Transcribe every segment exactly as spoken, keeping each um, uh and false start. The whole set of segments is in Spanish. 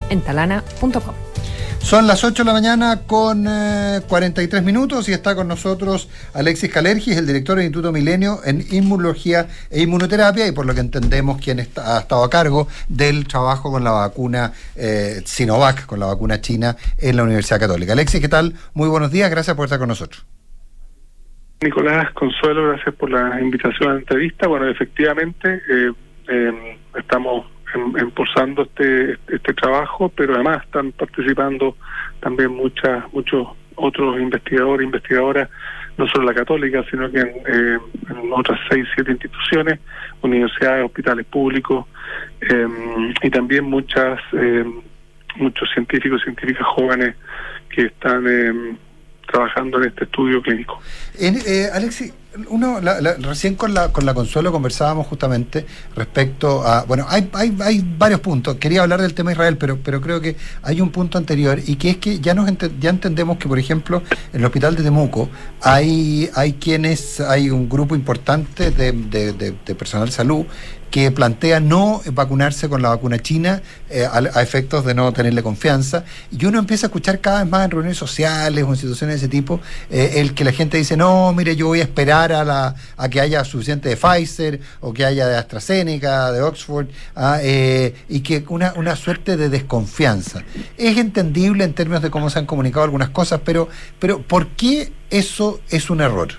en talana punto com. Son las ocho de la mañana con eh, cuarenta y tres minutos y está con nosotros Alexis Kalergis, el director del Instituto Milenio en Inmunología e Inmunoterapia, y por lo que entendemos quien está, ha estado a cargo del trabajo con la vacuna eh, Sinovac, con la vacuna china en la Universidad Católica. Alexis, ¿qué tal? Muy buenos días, gracias por estar con nosotros. Nicolás, Consuelo, gracias por la invitación a la entrevista. Bueno, efectivamente, eh, eh, estamos impulsando este este trabajo, pero además están participando también muchas muchos otros investigadores, investigadoras, no solo la Católica, sino que en, eh, en otras seis, siete instituciones, universidades, hospitales públicos, eh, y también muchas eh, muchos científicos y científicas jóvenes que están eh, trabajando en este estudio clínico. En, eh, Alexis, uno la, la, recién con la con la Consuelo conversábamos justamente respecto a, bueno, hay hay hay varios puntos. Quería hablar del tema Israel, pero pero creo que hay un punto anterior, y que es que ya nos ente, ya entendemos que, por ejemplo, en el hospital de Temuco hay hay quienes hay un grupo importante de de, de, de personal de salud que plantea no vacunarse con la vacuna china eh, a, a efectos de no tenerle confianza, y uno empieza a escuchar cada vez más en reuniones sociales o instituciones de ese tipo eh, el que la gente dice, no, mire, yo voy a esperar a la a que haya suficiente de Pfizer o que haya de AstraZeneca, de Oxford, ah, eh, y que una, una suerte de desconfianza. Es entendible en términos de cómo se han comunicado algunas cosas, pero, pero ¿por qué eso es un error?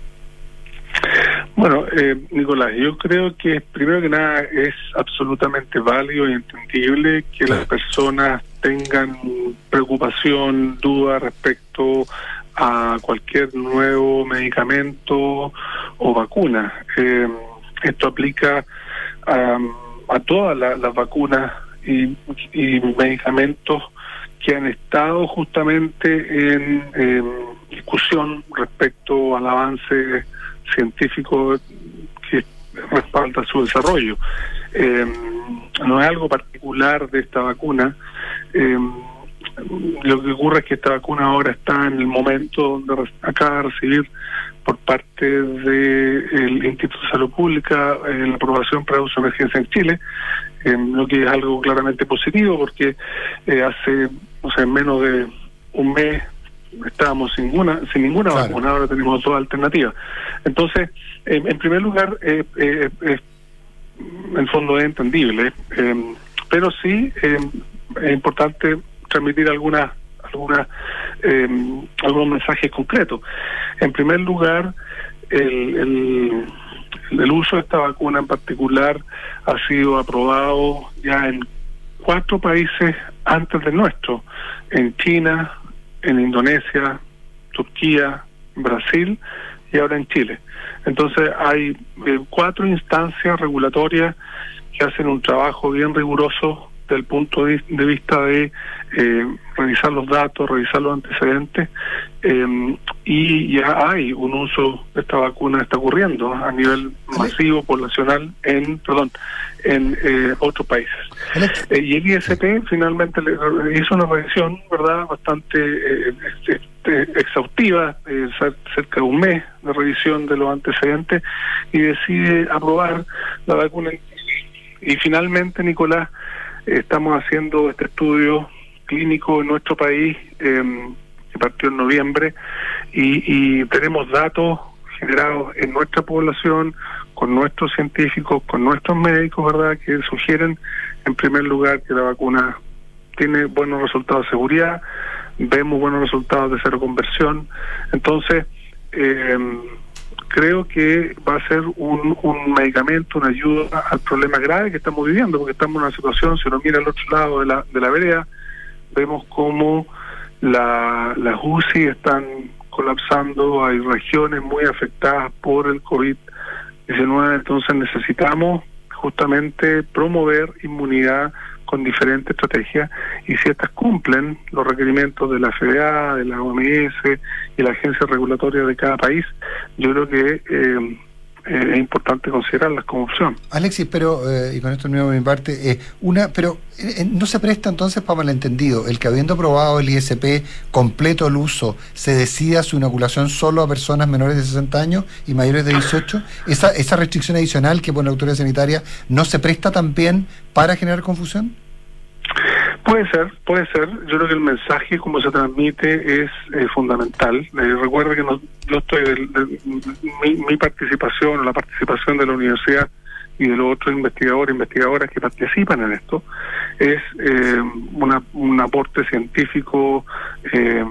Bueno, eh, Nicolás, yo creo que primero que nada es absolutamente válido y entendible que las personas tengan preocupación, duda respecto a cualquier nuevo medicamento o vacuna. Eh, esto aplica a, a todas las, las vacunas y, y medicamentos que han estado justamente en, en discusión respecto al avance científico que respalda su desarrollo. Eh, no es algo particular de esta vacuna. Eh, lo que ocurre es que esta vacuna ahora está en el momento donde acaba de recibir por parte del Instituto de Salud Pública eh, la aprobación para uso de emergencia en Chile, eh, lo que es algo claramente positivo, porque eh, hace, o sea, menos de un mes estábamos sin ninguna, sin ninguna claro. vacuna, ahora tenemos dos alternativas. Entonces, eh, en primer lugar, eh, eh, eh, en el fondo es entendible, eh, pero sí eh, es importante transmitir algunas algunas eh, algunos mensajes concretos. En primer lugar, el, el, el uso de esta vacuna en particular ha sido aprobado ya en cuatro países antes del nuestro, en China, en Indonesia, Turquía, Brasil y ahora en Chile. Entonces hay eh, cuatro instancias regulatorias que hacen un trabajo bien riguroso desde el punto de, de vista de eh, revisar los datos, revisar los antecedentes, eh, y ya hay un uso de esta vacuna, está ocurriendo a nivel masivo poblacional en, perdón, en eh, otros países. Eh, y el I S P finalmente le, hizo una revisión, ¿verdad?, bastante eh, este, exhaustiva, eh, cerca de un mes de revisión de los antecedentes, y decide aprobar la vacuna. Y finalmente, Nicolás, estamos haciendo este estudio clínico en nuestro país, eh, que partió en noviembre, y, y tenemos datos generados en nuestra población, con nuestros científicos, con nuestros médicos, ¿verdad?, que sugieren, en primer lugar, que la vacuna tiene buenos resultados de seguridad, vemos buenos resultados de cero conversión. Entonces, eh, creo que va a ser un, un medicamento, una ayuda al problema grave que estamos viviendo, porque estamos en una situación, si uno mira al otro lado de la, de la vereda, vemos cómo la, las U C I están colapsando, hay regiones muy afectadas por el COVID diecinueve, entonces necesitamos justamente promover inmunidad con diferentes estrategias, y si estas cumplen los requerimientos de la F D A, de la O M S y la agencia regulatoria de cada país, yo creo que eh, eh, es importante considerarlas como opción. Alexis, pero, eh, y con esto mismo de mi parte, eh, una, pero eh, no se presta entonces para malentendido el que, habiendo aprobado el I S P completo el uso, se decida su inoculación solo a personas menores de sesenta años y mayores de dieciocho. Esa, esa restricción adicional que pone la autoridad sanitaria, ¿no se presta también para generar confusión? Puede ser, puede ser. Yo creo que el mensaje, como se transmite, es eh, fundamental. Eh, recuerda que no, yo estoy de, de, de, mi, mi participación, la participación de la universidad y de los otros investigadores e investigadoras que participan en esto, es eh, una, un aporte científico eh,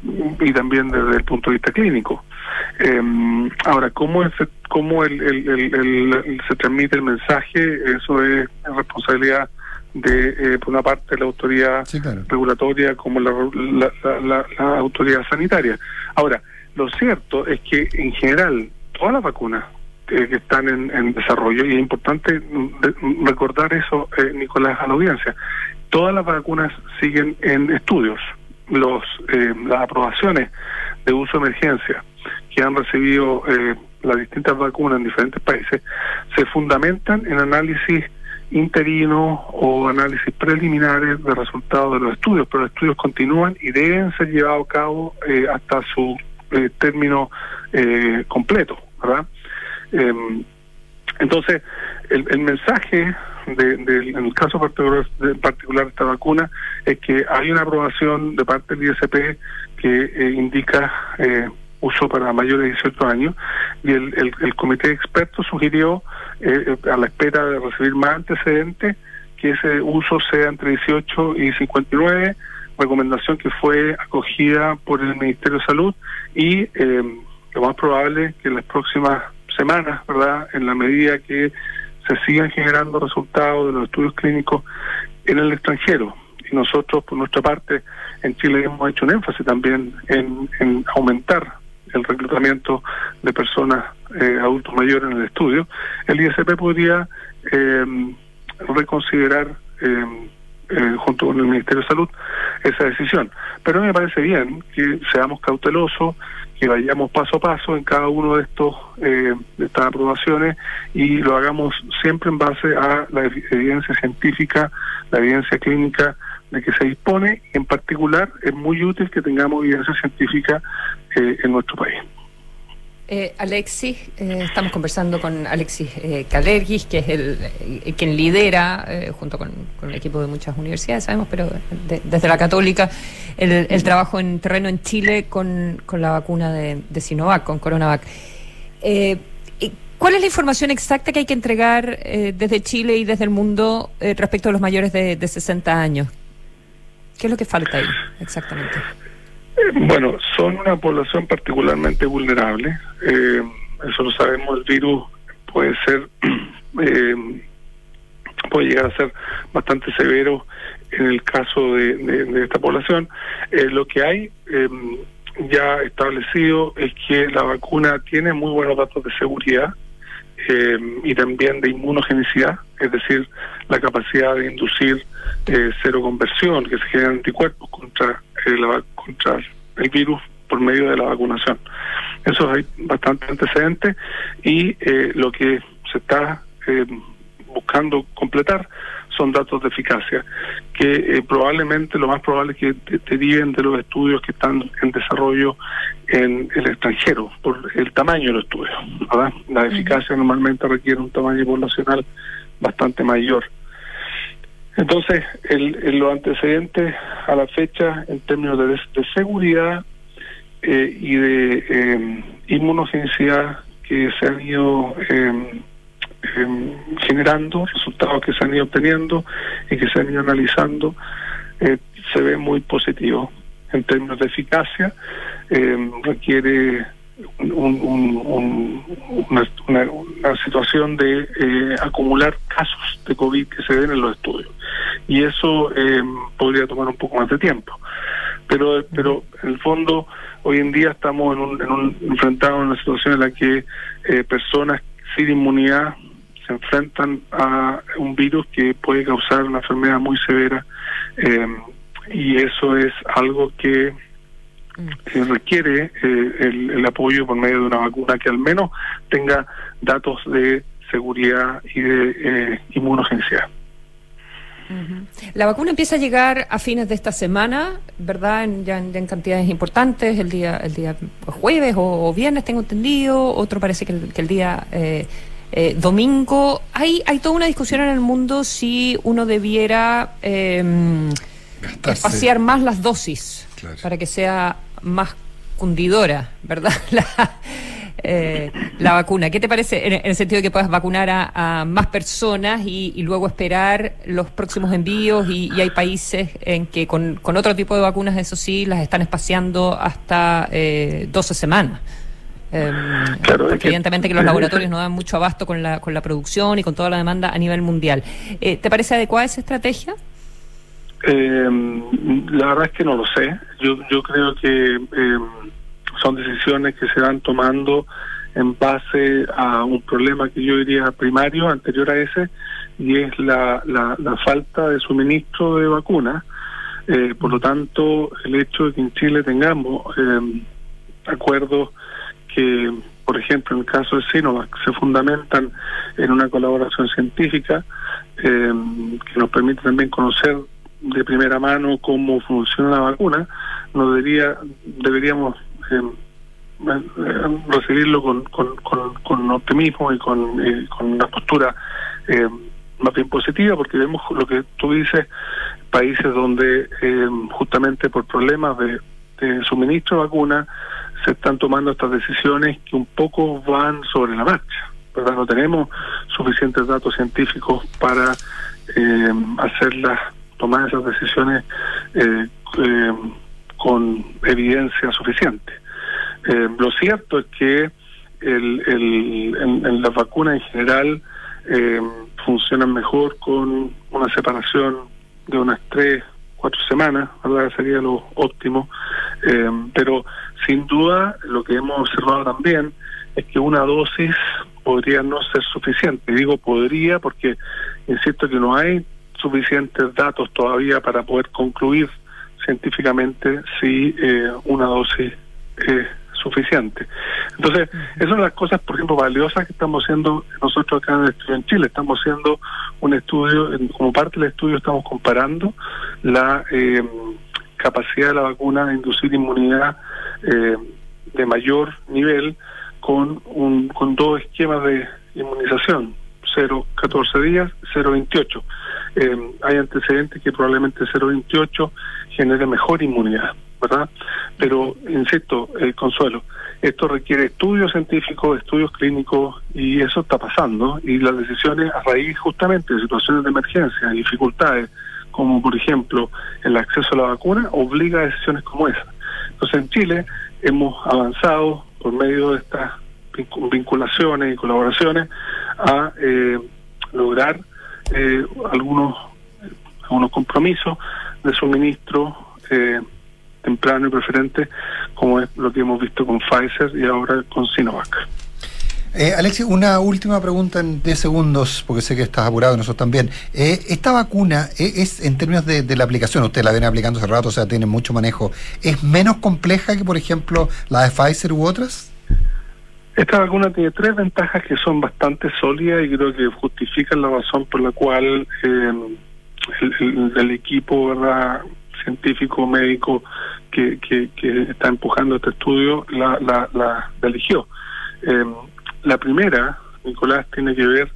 y también desde el punto de vista clínico. Eh, ahora, ¿cómo, es, cómo el, el, el, el, el, se transmite el mensaje? Eso es responsabilidad de, eh, por una parte, la autoridad sí, claro. regulatoria como la, la, la, la, la autoridad sanitaria. Ahora, lo cierto es que, en general, todas las vacunas eh, que están en, en desarrollo, y es importante de, recordar eso, eh, Nicolás, a la audiencia, todas las vacunas siguen en estudios. Los eh, las aprobaciones de uso de emergencia que han recibido eh, las distintas vacunas en diferentes países se fundamentan en análisis interinos o análisis preliminares de resultados de los estudios, pero los estudios continúan y deben ser llevados a cabo eh, hasta su eh, término eh, completo, ¿verdad? Eh, entonces, el, el mensaje de, de, en el caso particular de, particular de esta vacuna es que hay una aprobación de parte del I S P que eh, indica eh, uso para mayores de dieciocho años, y el, el, el comité de expertos sugirió, eh, a la espera de recibir más antecedentes, que ese uso sea entre dieciocho y cincuenta y nueve, recomendación que fue acogida por el Ministerio de Salud, y eh, lo más probable es que en las próximas semanas, ¿verdad?, en la medida que se sigan generando resultados de los estudios clínicos en el extranjero, y nosotros por nuestra parte en Chile hemos hecho un énfasis también en, en aumentar el reclutamiento de personas eh, adultos mayores en el estudio, el I S P podría eh, reconsiderar eh, eh, junto con el Ministerio de Salud esa decisión. Pero a mí me parece bien que seamos cautelosos, que vayamos paso a paso en cada uno de estos eh, de estas aprobaciones, y lo hagamos siempre en base a la evidencia científica, la evidencia clínica de que se dispone. En particular, es muy útil que tengamos evidencia científica eh, en nuestro país. Eh, Alexis, eh, estamos conversando con Alexis eh, Kalergis, que es el eh, quien lidera, eh, junto con, con el equipo de muchas universidades, sabemos, pero de, desde la Católica, el, el trabajo en terreno en Chile con, con la vacuna de, de Sinovac, con Coronavac. Eh, ¿Cuál es la información exacta que hay que entregar eh, desde Chile y desde el mundo eh, respecto a los mayores de, de sesenta años? ¿Qué es lo que falta ahí exactamente? Bueno, son una población particularmente vulnerable, eh, eso lo sabemos. El virus puede ser, eh, puede llegar a ser bastante severo en el caso de, de, de esta población. Eh, lo que hay eh, ya establecido es que la vacuna tiene muy buenos datos de seguridad eh, y también de inmunogenicidad, es decir, la capacidad de inducir eh, seroconversión, que se generan anticuerpos contra eh, la contra el virus por medio de la vacunación. Eso hay bastante antecedentes, y eh, lo que se está eh, buscando completar son datos de eficacia, que eh, probablemente, lo más probable es que deriven de los estudios que están en desarrollo en el extranjero, por el tamaño de los estudios, ¿verdad? La eficacia normalmente requiere un tamaño poblacional bastante mayor. Entonces, el, el, los antecedentes a la fecha en términos de, de seguridad eh, y de eh, inmunogenicidad que se han ido eh, eh, generando, resultados que se han ido obteniendo y que se han ido analizando, eh, se ve muy positivo. En términos de eficacia, eh, requiere un, un, un, una, una, una situación de eh, acumular casos de COVID que se den en los estudios, y eso eh, podría tomar un poco más de tiempo, pero pero en el fondo hoy en día estamos en un, en un enfrentados en una situación en la que eh, personas sin inmunidad se enfrentan a un virus que puede causar una enfermedad muy severa, eh, y eso es algo que Eh, requiere eh, el, el apoyo por medio de una vacuna que al menos tenga datos de seguridad y de eh, inmunogenicidad. Uh-huh. La vacuna empieza a llegar a fines de esta semana, ¿verdad? En, ya, en, ya en cantidades importantes, el día el día jueves o, o viernes, tengo entendido, otro parece que el, que el día eh, eh, domingo. Hay, hay toda una discusión en el mundo si uno debiera... Eh, Gastarse. espaciar más las dosis, claro, para que sea más cundidora, ¿verdad? La, eh, la vacuna. ¿Qué te parece en, en el sentido de que puedas vacunar a, a más personas y, y luego esperar los próximos envíos? Y, y hay países en que con, con otro tipo de vacunas, eso sí, las están espaciando hasta eh, doce semanas. Eh, claro, porque es que, evidentemente que los laboratorios no dan mucho abasto con la, con la producción y con toda la demanda a nivel mundial. Eh, ¿Te parece adecuada esa estrategia? Eh, la verdad es que no lo sé. Yo yo creo que eh, son decisiones que se van tomando en base a un problema que yo diría primario, anterior a ese, y es la, la, la falta de suministro de vacunas. Eh, por lo tanto, el hecho de que en Chile tengamos eh, acuerdos que, por ejemplo, en el caso de Sinovac, se fundamentan en una colaboración científica eh, que nos permite también conocer de primera mano cómo funciona la vacuna, no debería deberíamos eh, eh, recibirlo con, con, con, con optimismo y con, eh, con una postura eh, más bien positiva, porque vemos lo que tú dices, países donde eh, justamente por problemas de, de suministro de vacuna se están tomando estas decisiones que un poco van sobre la marcha, ¿verdad? No tenemos suficientes datos científicos para eh, hacerlas tomar esas decisiones eh, eh, con evidencia suficiente. Eh, lo cierto es que el, el, en, en las vacunas en general eh, funcionan mejor con una separación de unas tres, cuatro semanas, ¿verdad? Sería lo óptimo. Eh, pero sin duda lo que hemos observado también es que una dosis podría no ser suficiente. Digo podría porque insisto que no hay suficientes datos todavía para poder concluir científicamente si eh, una dosis es suficiente. Entonces, esas son las cosas, por ejemplo, valiosas que estamos haciendo nosotros acá en el estudio en Chile. Estamos haciendo un estudio, como parte del estudio estamos comparando la eh, capacidad de la vacuna de inducir inmunidad eh, de mayor nivel con, un, con dos esquemas de inmunización, cero catorce días, cero veintiocho. Eh, hay antecedentes que probablemente cero veintiocho genere mejor inmunidad, ¿verdad? Pero, insisto, eh, Consuelo, esto requiere estudios científicos, estudios clínicos, y eso está pasando, y las decisiones a raíz justamente de situaciones de emergencia, dificultades, como por ejemplo el acceso a la vacuna, obliga a decisiones como esa. Entonces en Chile hemos avanzado por medio de estas vinculaciones y colaboraciones a eh, lograr eh, algunos algunos compromisos de suministro eh, temprano y preferente, como es lo que hemos visto con Pfizer y ahora con Sinovac. Eh, Alexis, una última pregunta en diez segundos, porque sé que estás apurado y nosotros también. Eh, ¿Esta vacuna eh, es, en términos de, de la aplicación, ustedes la vienen aplicando hace rato, o sea, tienen mucho manejo, es menos compleja que, por ejemplo, la de Pfizer u otras? Esta vacuna tiene tres ventajas que son bastante sólidas y creo que justifican la razón por la cual eh, el, el, el equipo, ¿verdad?, científico, médico que, que, que está empujando este estudio la, la, la, la eligió. Eh, la primera, Nicolás, tiene que ver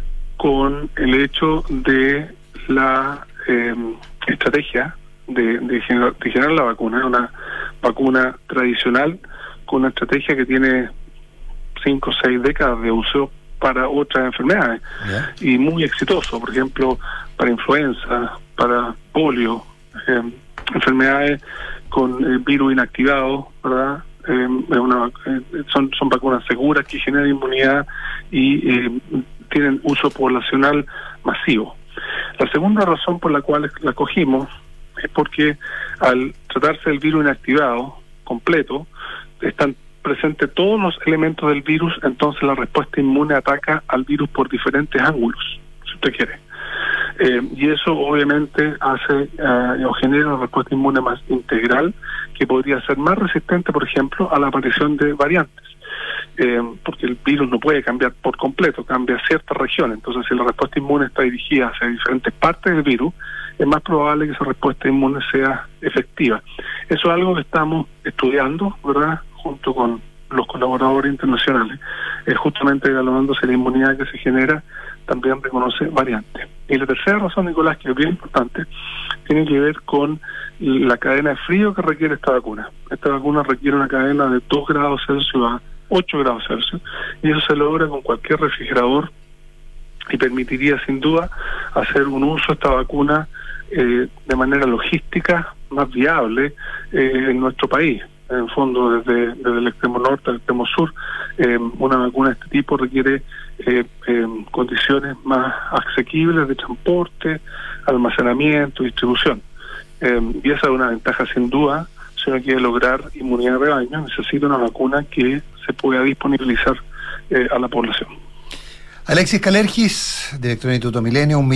con el hecho de la eh, estrategia de, de, generar, de generar la vacuna, una vacuna tradicional con una estrategia que tiene cinco o seis décadas de uso para otras enfermedades, yeah. y muy exitoso, por ejemplo, para influenza, para polio, eh, enfermedades con eh, virus inactivado, ¿verdad? Eh, una, eh, son, son vacunas seguras que generan inmunidad y eh, tienen uso poblacional masivo. La segunda razón por la cual la cogimos es porque al tratarse del virus inactivado completo, están presentes todos los elementos del virus, entonces la respuesta inmune ataca al virus por diferentes ángulos, si usted quiere. Eh, y eso obviamente hace eh, o genera una respuesta inmune más integral que podría ser más resistente, por ejemplo, a la aparición de variantes, eh, porque el virus no puede cambiar por completo, cambia ciertas regiones. Entonces, si la respuesta inmune está dirigida hacia diferentes partes del virus, es más probable que esa respuesta inmune sea efectiva. Eso es algo que estamos estudiando, ¿verdad?, junto con los colaboradores internacionales, es justamente evaluando si la inmunidad que se genera también reconoce variantes. Y la tercera razón, Nicolás, que es bien importante, tiene que ver con la cadena de frío que requiere esta vacuna. Esta vacuna requiere una cadena de dos grados Celsius a ocho grados Celsius, y eso se logra con cualquier refrigerador y permitiría sin duda hacer un uso de esta vacuna eh, de manera logística más viable eh, en nuestro país. En el fondo, desde, desde el extremo norte al extremo sur, eh, una vacuna de este tipo requiere eh, eh, condiciones más asequibles de transporte, almacenamiento, distribución. Eh, y esa es una ventaja sin duda. Si uno quiere lograr inmunidad de rebaño, necesita una vacuna que se pueda disponibilizar eh, a la población. Alexis Kalergis, director del Instituto Milenio, un